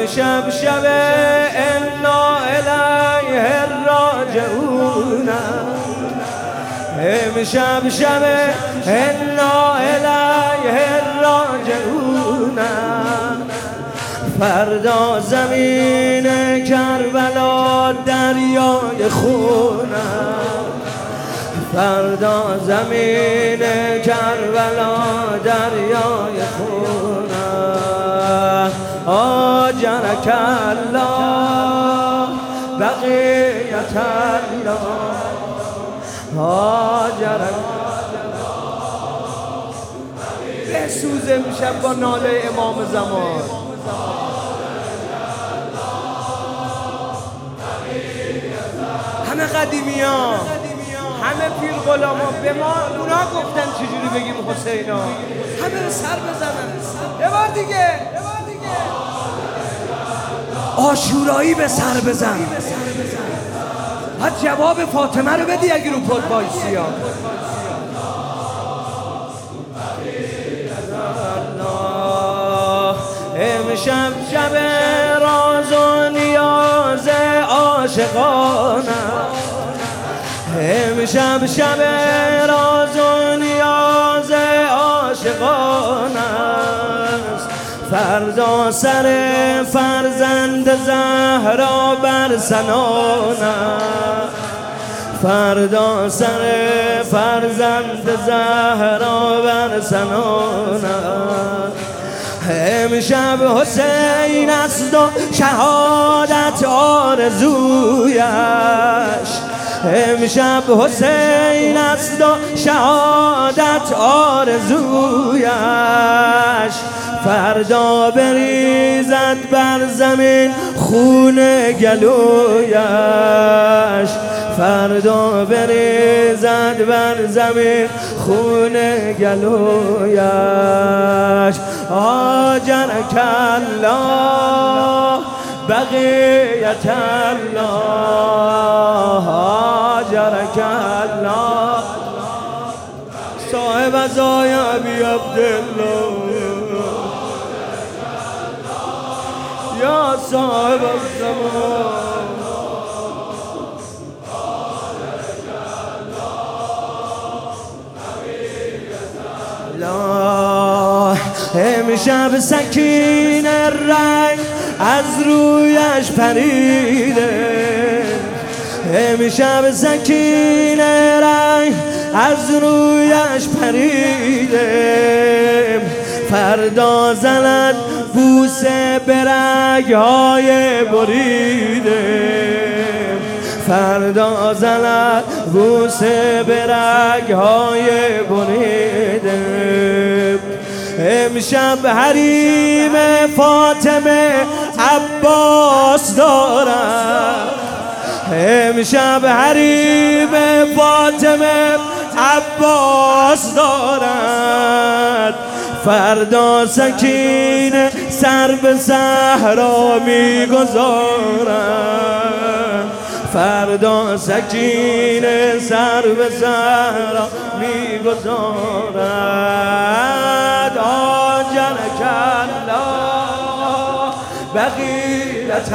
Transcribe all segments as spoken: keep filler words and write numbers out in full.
امشب شب انا الیه راجعون، امشب شب انا الیه راجعون، فردا زمین کربلا دریای خون، فردا زمین کربلا دریای خون. آجرک الله بقیت الله، آجرک بسوزه میشه با ناله امام زمان. همه قدیمی ها، همه پیر غلاما به ما اونا گفتن چجوری بگیم حسینا، همه رو سر بزنن. یه بار دیگه عاشورایی به سر بزن. ها جواب فاطمه رو بدی اگه رو پد بایستی ها. امشب شب راز و نیاز عاشقانه، امشب شب راز و نیاز عاشقانه است، فردا سر فرزند زهرا بر سنانه، فردا سر فرزند زهرا بر سنانه. امشب حسین است و شهادت آرزویش، امشب حسین است و شهادت آرزویش، فردا بریزد بر زمین خون گلویش، فردا بریزد بر زمین خون گلویش. آجرک الله بقیت الله، آجرک الله صاحب عزای ابی عبدالله، یا صاحب الزمان. امشب سکین رنگ از رویش پریده، امشب سکین رنگ از رویش پریده، فردا زند بوسه به رگ‌های بریده، فردا زند بوسه به رگ‌های بریده. امشب حریم فاطمه عباس دارد، امشب حریم فاطمه عباس دارد، فردا سکینه سر به صحرا میگذارد، فردا سکینه سر به صحرا میگذارد. آجرک الله بقیت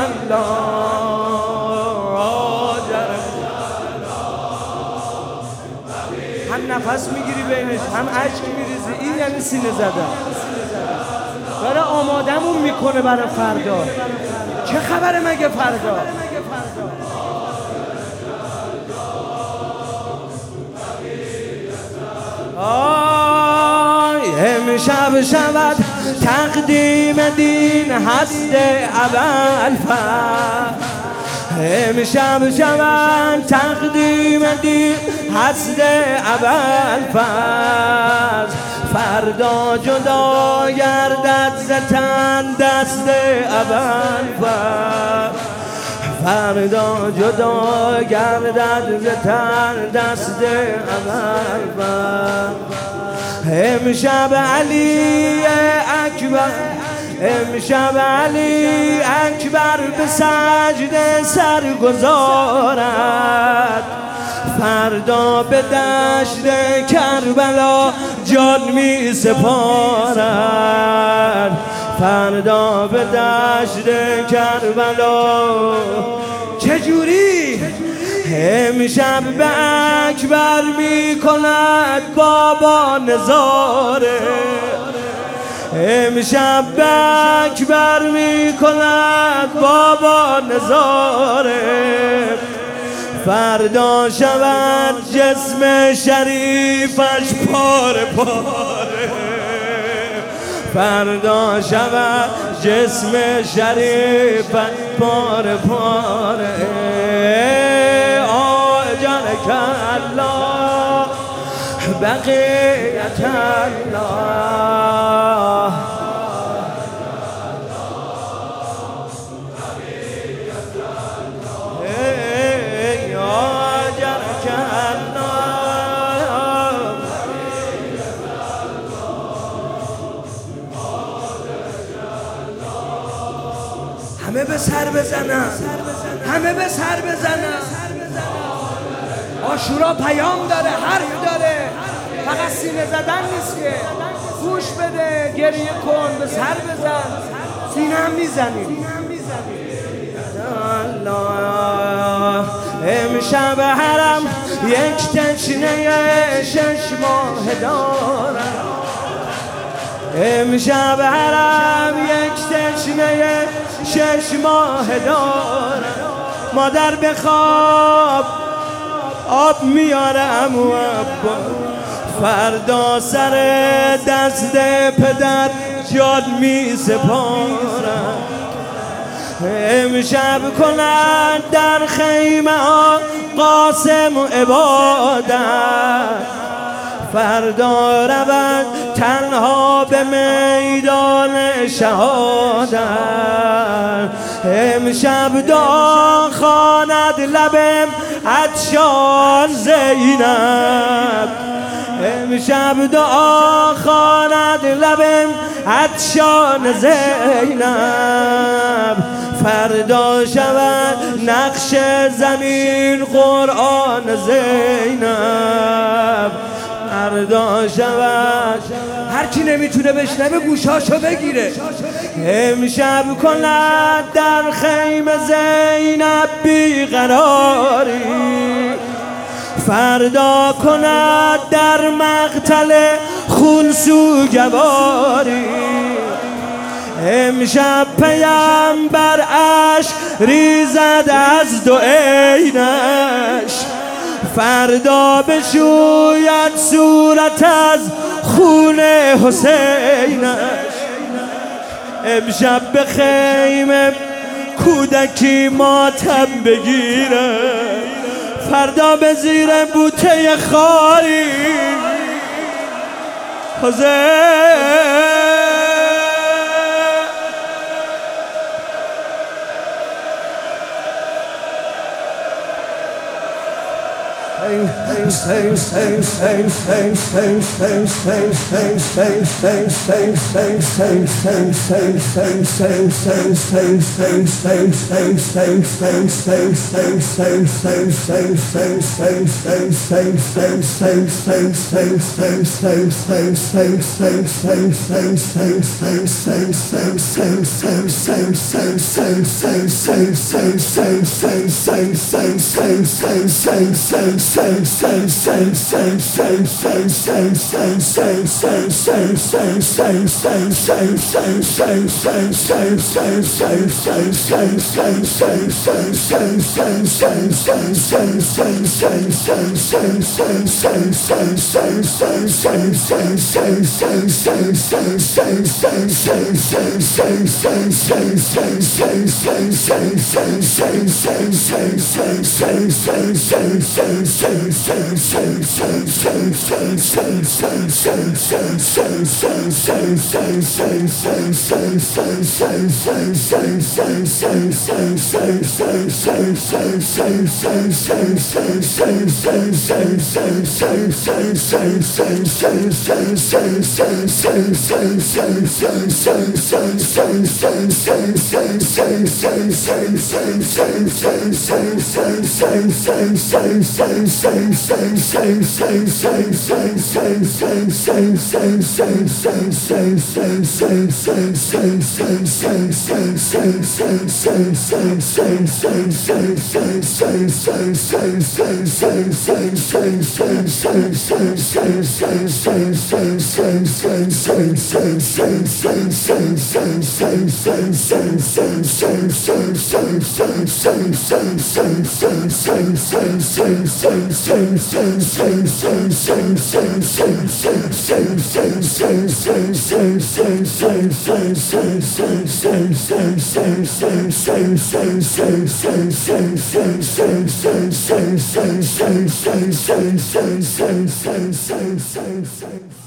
الله، آجرک هم نفس میگیری بینش هم اشک میریزی، این یعنی سینه زدن. داره آمادمون میکنه برای فردا. چه خبره مگه فردا؟ آی امشب شود تقدیم دین هست اول فرد، امشب شود تقدیم دین هست اول فرد، فردا جدا گردد ز تن دست اول فرد، فردا جدا گردد ز تن دست اول فرد. امشب علی اکبر، امشب علی اکبر به سجده سر گذارد، فردا به دشت کربلا جان می سپارد، فردا به دشت کربلا چجوری امشب به اکبر می کند بابا نظاره امشب به اکبر می کند بابا نظاره فردا شود جسم شریفش پاره پاره فردا شود جسم شریفش پاره پاره آجرک الله بقیت الله همه به سر بزنن همه به سر بزنن عاشورا پیام داره حرف داره فقط سینه زدن نیست که گوش بده گریه کن به سر بزن سینه هم میزنیم الله امشب حرم یک تشنه شش ماه دارم امشب حرم یک تشنه شش ماه دارم مادر به خواب آب میاره امو ابا فردا سر دست پدر جاد می سپارم امشب کنند در خیمه ها قاسم و عبادت فردا روند تنها به میدان شهادت امشب دعا خواند لبم عطشان زینب امشب دعا خواند لبم عطشان زینب فردا شود نقش زمین قرآن زینب فردا شود هر کی نمیتونه بشنوه گوشاشو بگیره امشب کند در خیمه زینب بیقراری فردا کند در مقتل خون سوگواری امشب پیامبر اشک ریزد از دو عینش فردا بشوید صورت از خون حسینش امشب به خیمه کودکی ماتم بگیره فردا به زیر بوته خاری حسین Same, same, same, same, same, same, same, same, Same, same, same, same, same, same, same, same.